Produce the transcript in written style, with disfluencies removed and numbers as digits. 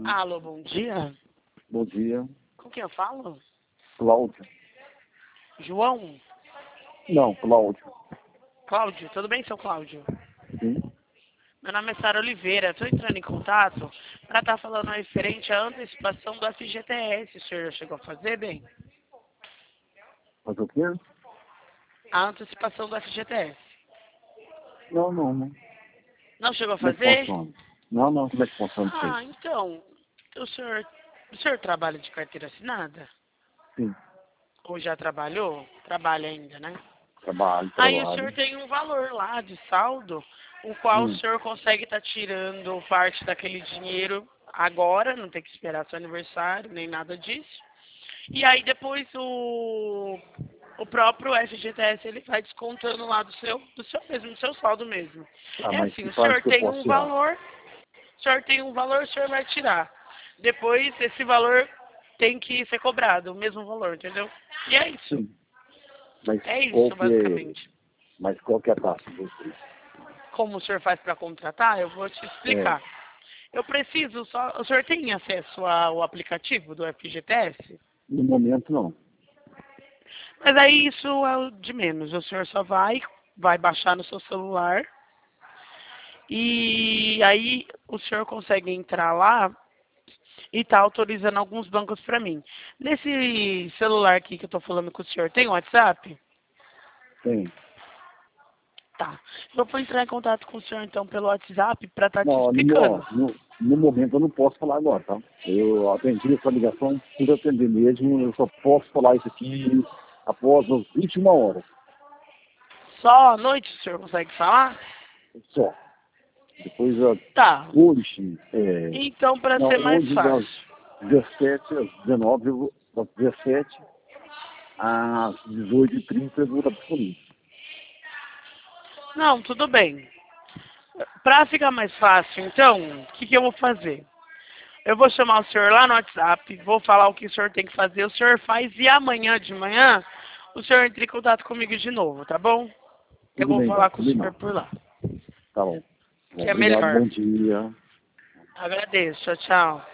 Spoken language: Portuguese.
Alô, bom dia. Bom dia. Com quem eu falo? Cláudio. João? Não, Cláudio. Cláudio, tudo bem, seu Cláudio? Sim. Meu nome é Sara Oliveira. Estou entrando em contato para estar falando referente à antecipação do FGTS. O senhor já chegou a fazer, bem? Mas o quê? A antecipação do FGTS. Não. Não chegou a Como é que fazer? funciona? Não. Como é que funciona isso Ah, aí? então, o senhor trabalha de carteira assinada? Sim. Ou já trabalhou? Trabalha ainda, né? Trabalho. Aí o senhor tem um valor lá de saldo, o qual o Hum. senhor consegue estar tirando parte daquele dinheiro agora, não tem que esperar seu aniversário, nem nada disso. E aí depois o próprio FGTS ele vai descontando lá do seu saldo mesmo. Ah, É mas assim, que o parte senhor que eu tem posso um tirar? valor, o senhor vai tirar. Depois esse valor tem que ser cobrado, o mesmo valor, entendeu? E é isso. Sim. Mas É qual isso, que é, basicamente. mas qual que é a taxa de vocês? Como o senhor faz para contratar, eu vou te É, explicar. Eu preciso só. O senhor tem acesso ao aplicativo do FGTS? no momento não. Mas aí isso é o de menos. O senhor só vai baixar no seu celular e aí o senhor consegue entrar lá e tá autorizando alguns bancos para mim. Nesse celular aqui que eu tô falando com o senhor, tem WhatsApp? Tem. Tá. Eu vou entrar em contato com o senhor então pelo WhatsApp para estar te Não, explicando. no momento eu não posso falar agora, tá? Eu atendi essa ligação por atender mesmo, eu só posso falar isso aqui após as 21 horas. Só à noite o senhor consegue falar? Só. Depois, Tá. hoje, Então, para não, ser mais hoje das fácil. 17 às 19, das 17 às 18h30 eu vou estar disponível. Não, tudo bem. Para ficar mais fácil, então, o que eu vou fazer? Eu vou chamar o senhor lá no WhatsApp, vou falar o que o senhor tem que fazer, o senhor faz e amanhã de manhã o senhor entra em contato comigo de novo, tá bom? Eu Tudo vou bem, então, falar com o senhor combinado. por lá, Tá bom. Bom, que é obrigado, melhor. bom dia. Agradeço, tchau, tchau.